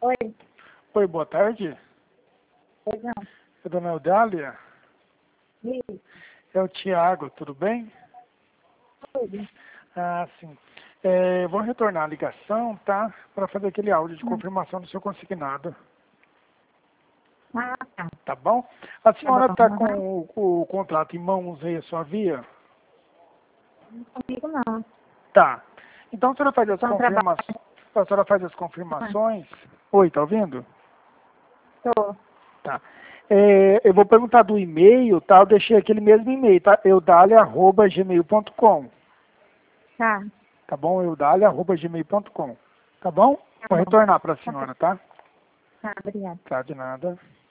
Oi. Oi, boa tarde. Oi, não. É Dona Eudália? Isso. É o Tiago, tudo bem? Tudo. Ah, sim. Vou retornar a ligação, tá? Para fazer aquele áudio de confirmação do seu consignado. Ah, tá. Tá bom? A Tá bom. senhora está com Uhum. o contrato em mãos aí, a sua via? Comigo não. Tá. Então a senhora faz as Tô trabalhando. confirmações. A senhora faz as confirmações. Oi, tá ouvindo? Tô. Tá. Eu vou perguntar do e-mail, tá? Eu deixei aquele mesmo e-mail, tá? eudalia@gmail.com. Tá. Tá bom? eudalia@gmail.com. Tá bom? Tá Vou bom. retornar para a Tá bom. senhora, tá? Tá, obrigada. Tá, de nada.